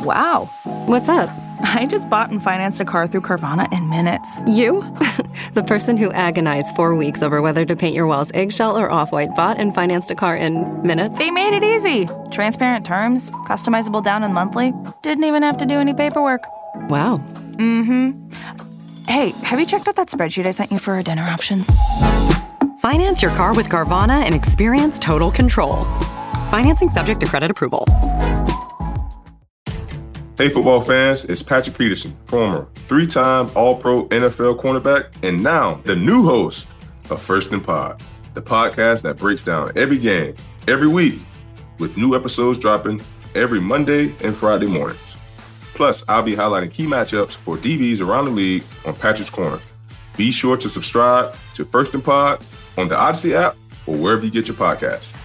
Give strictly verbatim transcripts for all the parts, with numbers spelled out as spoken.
Wow. What's up? I just bought and financed a car through Carvana in minutes. You? The person who agonized four weeks over whether to paint your walls eggshell or off-white bought and financed a car in minutes? They made it easy. Transparent terms, customizable down and monthly. Didn't even have to do any paperwork. Wow. Mm-hmm. Hey, have you checked out that spreadsheet I sent you for our dinner options? Finance your car with Carvana and experience total control. Financing subject to credit approval. Hey, football fans, it's Patrick Peterson, former three-time All-Pro N F L cornerback, and now the new host of First and Pod, the podcast that breaks down every game, every week, with new episodes dropping every Monday and Friday mornings. Plus, I'll be highlighting key matchups for D Bs around the league on Patrick's Corner. Be sure to subscribe to First and Pod on the Odyssey app or wherever you get your podcasts.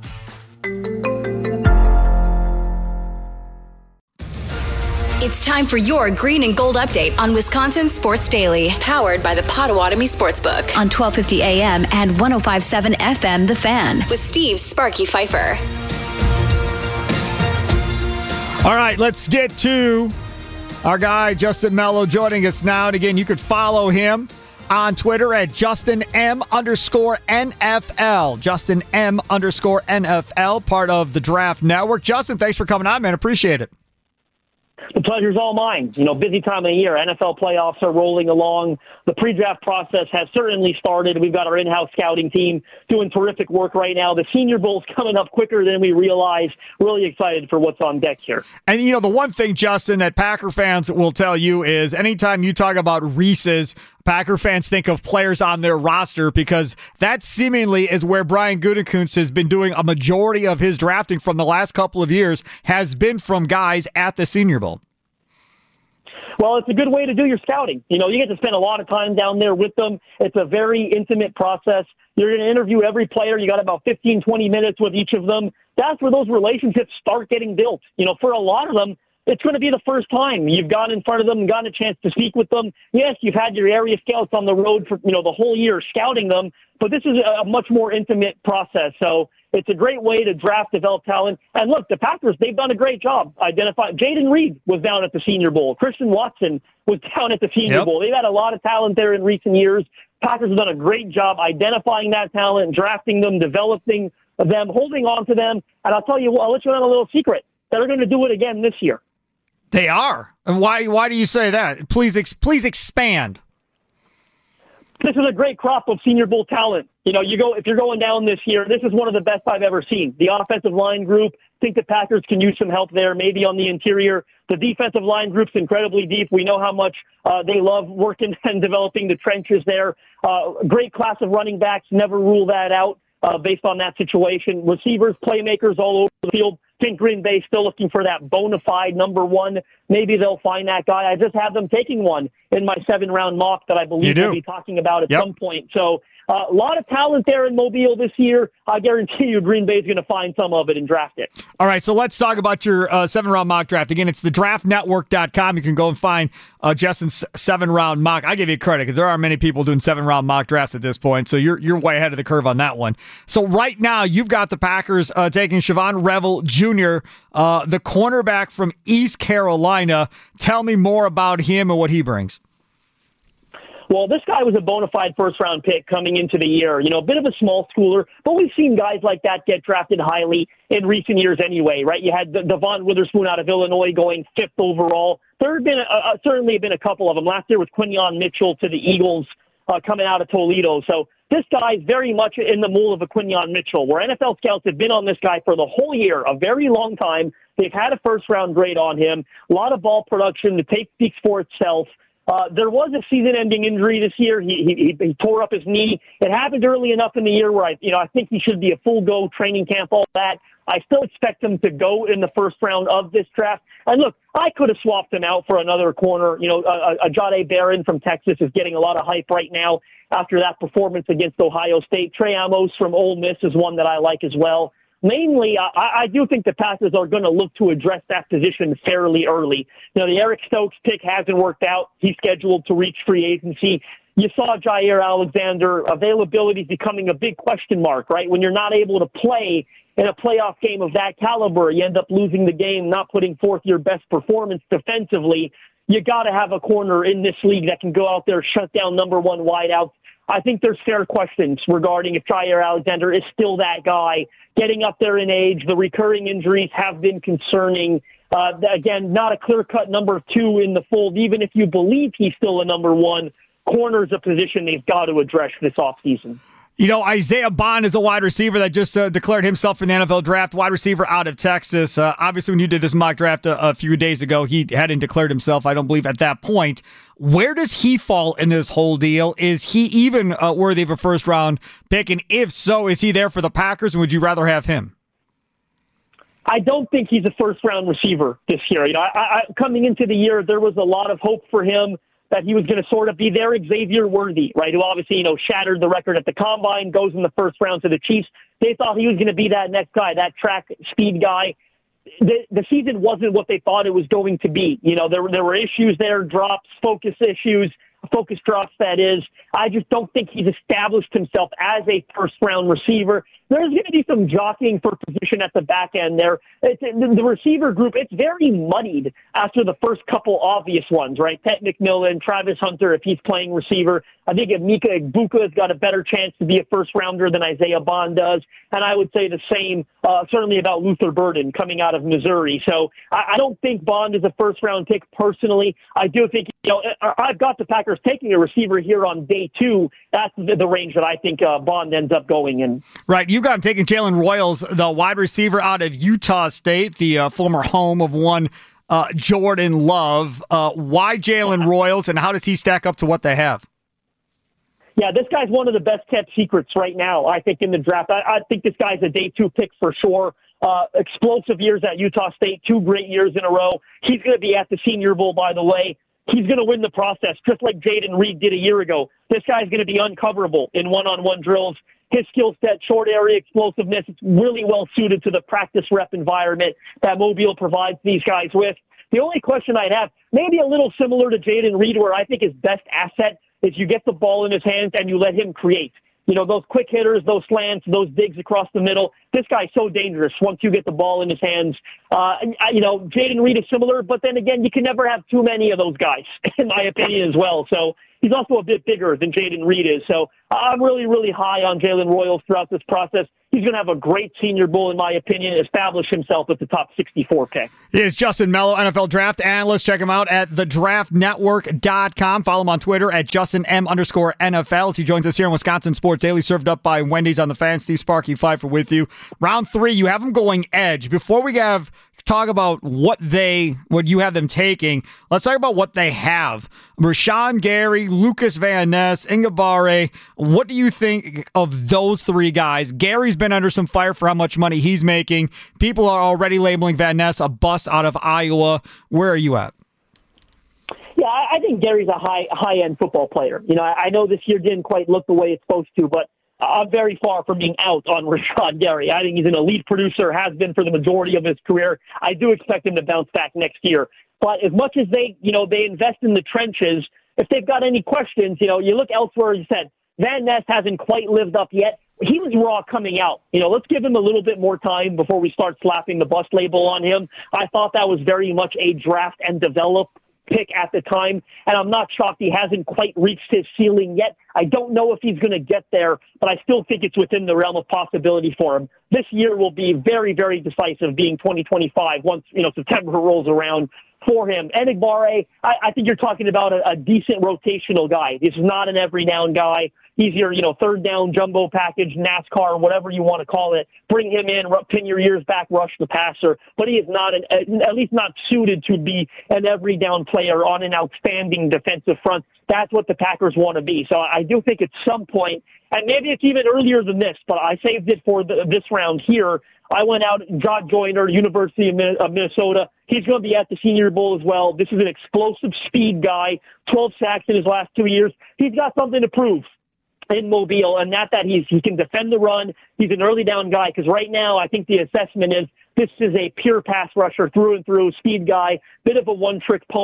It's time for your green and gold update on Wisconsin Sports Daily, powered by the Potawatomi Sportsbook on twelve fifty A M and one oh five point seven F M The Fan with Steve Sparky Pfeiffer. All right, let's get to our guy, Justin Mello, joining us now. And again, you could follow him on Twitter at Justin M underscore N F L. Justin M underscore N F L, part of the Draft Network. Justin, thanks for coming on, man. Appreciate it. The pleasure's all mine. You know, busy time of the year. N F L playoffs are rolling along. The pre-draft process has certainly started. We've got our in-house scouting team doing terrific work right now. The Senior Bowl's coming up quicker than we realize. Really excited for what's on deck here. And, you know, the one thing, Justin, that Packer fans will tell you is anytime you talk about Reese's, Packer fans think of players on their roster because that seemingly is where Brian Gutekunst has been doing a majority of his drafting from the last couple of years, has been from guys at the Senior Bowl. Well, it's a good way to do your scouting. You know, you get to spend a lot of time down there with them. It's a very intimate process. You're going to interview every player. You got about fifteen, twenty minutes with each of them. That's where those relationships start getting built. You know, for a lot of them, it's going to be the first time you've gone in front of them and gotten a chance to speak with them. Yes, you've had your area scouts on the road for, you know, the whole year scouting them, but this is a much more intimate process. So it's a great way to draft, develop talent. And look, the Packers, they've done a great job identifying. Jaden Reed was down at the Senior Bowl. Christian Watson was down at the Senior Yep. Bowl. They've had a lot of talent there in recent years. Packers have done a great job identifying that talent, drafting them, developing them, holding on to them. And I'll tell you what, I'll let you in on a little secret. They're going to do it again this year. They are. And why why do you say that? Please ex- please expand. This is a great crop of Senior Bowl talent. You know, you go if you're going down this year, this is one of the best I've ever seen. The offensive line group, think the Packers can use some help there, maybe on the interior. The defensive line group's incredibly deep. We know how much uh, they love working and developing the trenches there. Uh, great class of running backs. Never rule that out uh, based on that situation. Receivers, playmakers all over the field. I think Green Bay still looking for that bona fide number one. Maybe they'll find that guy. I just have them taking one in my seven-round mock that I believe we'll be talking about at Yep. some point. So uh, a lot of talent there in Mobile this year. I guarantee you Green Bay's going to find some of it and draft it. All right, so let's talk about your uh, seven-round mock draft. Again, it's the draft network dot com. You can go and find uh, Justin's seven-round mock. I give you credit because there are many people doing seven-round mock drafts at this point, so you're you're way ahead of the curve on that one. So right now, you've got the Packers uh, taking Siobhan Revel Junior, uh, the cornerback from East Carolina. Tell me more about him and what he brings. Well, this guy was a bona fide first-round pick coming into the year. You know, a bit of a small schooler, but we've seen guys like that get drafted highly in recent years anyway, right? You had Devon Witherspoon out of Illinois going fifth overall. There have been a, uh, certainly been a couple of them. Last year with Quinyon Mitchell to the Eagles uh, coming out of Toledo. So this guy's very much in the mold of a Quinyon Mitchell, where N F L scouts have been on this guy for the whole year, a very long time. They've had a first-round grade on him, a lot of ball production. The tape speaks for itself. Uh, there was a season-ending injury this year. He, he he tore up his knee. It happened early enough in the year where I, you know, I think he should be a full-go training camp, all that. I still expect him to go in the first round of this draft. And look, I could have swapped him out for another corner. You know, uh, uh, Jahdae Barron from Texas is getting a lot of hype right now after that performance against Ohio State. Trey Amos from Ole Miss is one that I like as well. Mainly, I, I do think the Packers are going to look to address that position fairly early. You know, the Eric Stokes pick hasn't worked out. He's scheduled to reach free agency. You saw Jair Alexander availability becoming a big question mark, right? When you're not able to play in a playoff game of that caliber, you end up losing the game, not putting forth your best performance defensively. You got to have a corner in this league that can go out there, shut down number one wideouts. I think there's fair questions regarding if Jaire Alexander is still that guy. Getting up there in age, the recurring injuries have been concerning. Uh, again, not a clear-cut number two in the fold. Even if you believe he's still a number one, corner's a position they've got to address this offseason. You know, Isaiah Bond is a wide receiver that just uh, declared himself in the N F L draft, wide receiver out of Texas. Uh, obviously, when you did this mock draft a, a few days ago, he hadn't declared himself, I don't believe, at that point. Where does he fall in this whole deal? Is he even uh, worthy of a first-round pick? And if so, is he there for the Packers, and would you rather have him? I don't think he's a first-round receiver this year. You know, I, I, coming into the year, there was a lot of hope for him that he was going to sort of be their Xavier Worthy, right, who obviously, you know, shattered the record at the Combine, goes in the first round to the Chiefs. They thought he was going to be that next guy, that track speed guy. The, the season wasn't what they thought it was going to be. You know, there, there were issues there, drops, focus issues, focus drops, that is. I just don't think he's established himself as a first-round receiver. There's going to be some jockeying for position at the back end there. It's, the receiver group, it's very muddied after the first couple obvious ones, right? Ted McMillan, Travis Hunter, if he's playing receiver. I think Emeka Egbuka has got a better chance to be a first-rounder than Isaiah Bond does. And I would say the same, uh, certainly about Luther Burden coming out of Missouri. So I, I don't think Bond is a first-round pick personally. I do think, you know, I've got the Packers taking a receiver here on day two. That's the, the range that I think uh, Bond ends up going in. Right. You got him taking Jalen Royals, the wide receiver out of Utah State, the uh, former home of one uh, Jordan Love. Uh, why Jalen Royals, and how does he stack up to what they have? Yeah, this guy's one of the best-kept secrets right now, I think, in the draft. I, I think this guy's a day two pick for sure. Uh, explosive years at Utah State, two great years in a row. He's going to be at the Senior Bowl, by the way. He's going to win the process, just like Jaden Reed did a year ago. This guy's going to be uncoverable in one-on-one drills. His skill set, short area explosiveness, it's really well suited to the practice rep environment that Mobile provides these guys with. The only question I'd have, maybe a little similar to Jaden Reed, where I think his best asset is you get the ball in his hands and you let him create. You know, those quick hitters, those slants, those digs across the middle. This guy's so dangerous once you get the ball in his hands. Uh, and, you know, Jaden Reed is similar, but then again, you can never have too many of those guys, in my opinion, as well. So he's also a bit bigger than Jaden Reed is. So I'm really, really high on Jalen Royals throughout this process. He's going to have a great Senior Bowl, in my opinion, establish himself at the top sixty-four pick. He is Justin Mello, N F L draft analyst. Check him out at the draft network dot com. Follow him on Twitter at Justin M underscore N F L. As he joins us here on Wisconsin Sports Daily, served up by Wendy's on the Fan. Steve Sparky Pfeiffer with you. Round three, you have him going edge. Before we have talk about what they, what you have them taking, let's talk about what they have. Rashawn Gary, Lucas Van Ness, Ingabare. What do you think of those three guys? Gary's been under some fire for how much money he's making. People are already labeling Van Ness a bust out of Iowa. Where are you at? Yeah, I think Gary's a high high end football player. You know, I know this year didn't quite look the way it's supposed to, but I'm very far from being out on Rashawn Gary. I think he's an elite producer, has been for the majority of his career. I do expect him to bounce back next year. But as much as they, you know, they invest in the trenches, if they've got any questions, you know, you look elsewhere, you said, Van Ness hasn't quite lived up yet. He was raw coming out. You know, let's give him a little bit more time before we start slapping the bust label on him. I thought that was very much a draft and develop pick at the time, and I'm not shocked he hasn't quite reached his ceiling yet. I don't know if he's going to get there, but I still think it's within the realm of possibility for him. This year will be very, very decisive, being twenty twenty-five once, you know, September rolls around for him. Enigbare, I, I think you're talking about a, a decent rotational guy. This is not an every down guy. He's your, you know, third down jumbo package, NASCAR, whatever you want to call it. Bring him in, pin your ears back, rush the passer. But he is not, an, at least not suited to be an every down player on an outstanding defensive front. That's what the Packers want to be. So I do think at some point, and maybe it's even earlier than this, but I saved it for the, this round here. I went out, John Joyner, University of Minnesota. He's going to be at the Senior Bowl as well. This is an explosive speed guy, twelve sacks in his last two years. He's got something to prove in Mobile, and not that he's he can defend the run. He's an early down guy, because right now I think the assessment is this is a pure pass rusher through and through, speed guy, bit of a one-trick pony.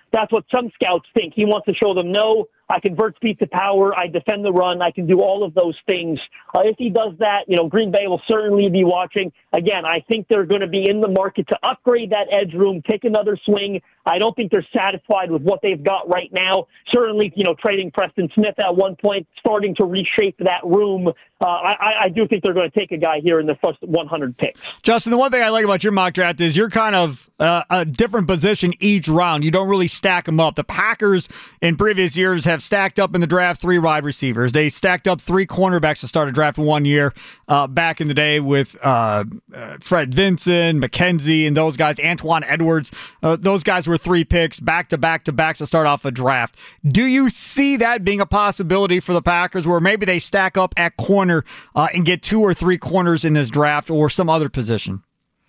That's what some scouts think. He wants to show them, no, I convert speed to power, I defend the run, I can do all of those things. Uh, if he does that, you know, Green Bay will certainly be watching. Again, I think they're going to be in the market to upgrade that edge room, take another swing. I don't think they're satisfied with what they've got right now. Certainly, you know, trading Preston Smith at one point, starting to reshape that room. Uh, I, I do think they're going to take a guy here in the first one hundred picks. Justin, the one thing I like about your mock draft is you're kind of uh, a different position each round. You don't really stack them up. The Packers in previous years have stacked up in the draft three wide receivers. They stacked up three cornerbacks to start a draft one year uh, back in the day with uh, uh, Fred Vinson, McKenzie, and those guys. Antoine Edwards. Uh, those guys were three picks back to back to back to start off a draft. Do you see that being a possibility for the Packers, where maybe they stack up at corner uh, and get two or three corners in this draft or some other position?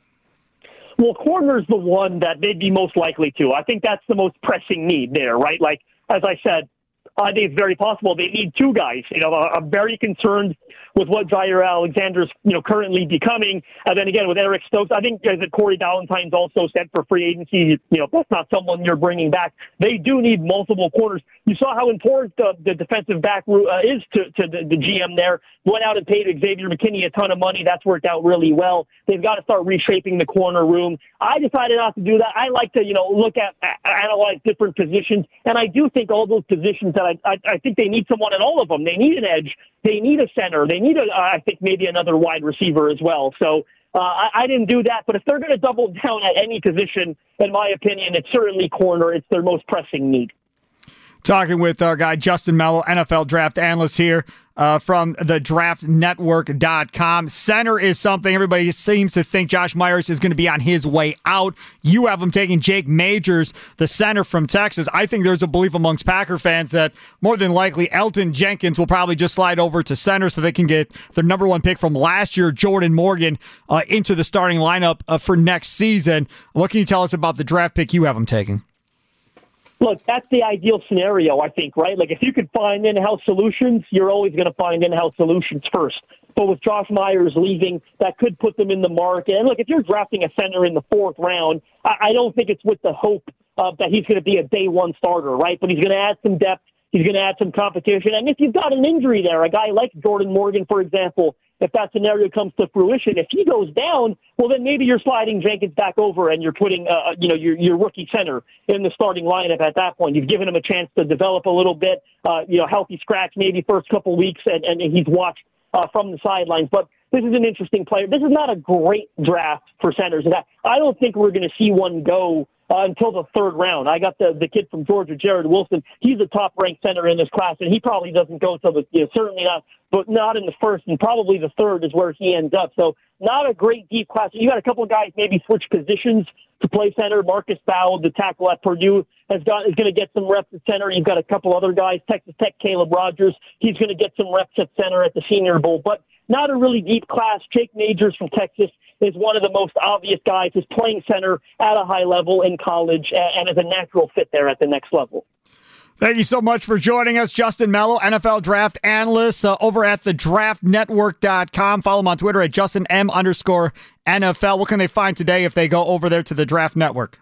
Well, corner's the one that they'd be most likely to. I think that's the most pressing need there, right? Like, as I said, I think it's very possible they need two guys. You know, I'm very concerned with what Jair Alexander's, you know, currently becoming. And then again, with Eric Stokes, I think uh, that Corey Ballantyne's also set for free agency. You know, that's not someone you're bringing back. They do need multiple corners. You saw how important the, the defensive back uh, is to, to the, the G M there. Went out and paid Xavier McKinney a ton of money. That's worked out really well. They've got to start reshaping the corner room. I decided not to do that. I like to, you know, look at, analyze different positions. And I do think all those positions that I, I, I think they need someone at all of them. They need an edge. They need a center. They need, a, I think, maybe another wide receiver as well. So uh, I, I didn't do that. But if they're going to double down at any position, in my opinion, it's certainly corner. It's their most pressing need. Talking with our guy Justin Mello, N F L draft analyst here uh, from the draft network dot com. Center is something everybody seems to think Josh Myers is going to be on his way out. You have him taking Jake Majors, the center from Texas. I think there's a belief amongst Packer fans that more than likely Elton Jenkins will probably just slide over to center so they can get their number one pick from last year, Jordan Morgan, uh, into the starting lineup uh, for next season. What can you tell us about the draft pick you have him taking? Look, that's the ideal scenario, I think, right? Like, if you could find in-house solutions, you're always going to find in-house solutions first. But with Josh Myers leaving, that could put them in the market. And look, if you're drafting a center in the fourth round, I, I don't think it's with the hope uh, that he's going to be a day one starter, right? But he's going to add some depth. He's going to add some competition. And if you've got an injury there, a guy like Jordan Morgan, for example, if that scenario comes to fruition, if he goes down, well, then maybe you're sliding Jenkins back over and you're putting, uh, you know, your, your rookie center in the starting lineup at that point. You've given him a chance to develop a little bit, uh, you know, healthy scratch maybe first couple weeks, and, and he's watched uh, from the sidelines. But this is an interesting player. This is not a great draft for centers. I don't think we're going to see one go Uh, until the third round. I got the the kid from Georgia, Jared Wilson. He's a top-ranked center in this class, and he probably doesn't go till the, you know, certainly not, but not in the first, and probably the third is where he ends up. So not a great deep class. You got a couple of guys maybe switch positions to play center. Marcus Bowell, the tackle at Purdue, has got is going to get some reps at center. You've got a couple other guys, Texas Tech, Caleb Rogers. He's going to get some reps at center at the Senior Bowl, but not a really deep class. Jake Majors from Texas is one of the most obvious guys who's playing center at a high level in college and is a natural fit there at the next level. Thank you so much for joining us, Justin Mello, N F L draft analyst uh, over at the draft network dot com. Follow him on Twitter at Justin M underscore N F L. What can they find today if they go over there to the Draft Network?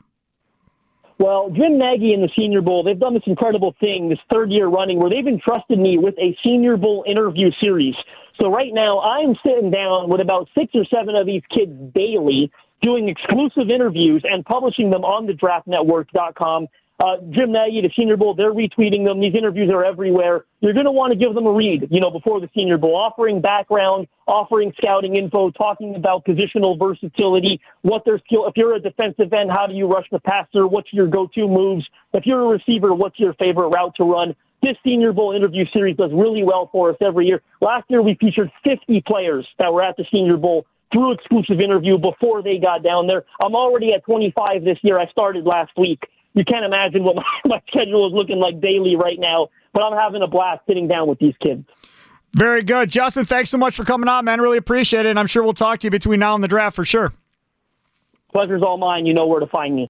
Well, Jim Nagy and the Senior Bowl, they've done this incredible thing, this third year running, where they've entrusted me with a Senior Bowl interview series. So right now, I'm sitting down with about six or seven of these kids daily, doing exclusive interviews and publishing them on the draft network dot com. Uh, Jim Nagy, the Senior Bowl, they're retweeting them. These interviews are everywhere. You're going to want to give them a read, you know, before the Senior Bowl, offering background, offering scouting info, talking about positional versatility, what their skill. If you're a defensive end, how do you rush the passer? What's your go-to moves? If you're a receiver, what's your favorite route to run? This Senior Bowl interview series does really well for us every year. Last year, we featured fifty players that were at the Senior Bowl through exclusive interview before they got down there. I'm already at twenty-five this year. I started last week. You can't imagine what my, my schedule is looking like daily right now, but I'm having a blast sitting down with these kids. Very good. Justin, thanks so much for coming on, man. Really appreciate it, and I'm sure we'll talk to you between now and the draft for sure. Pleasure's all mine. You know where to find me.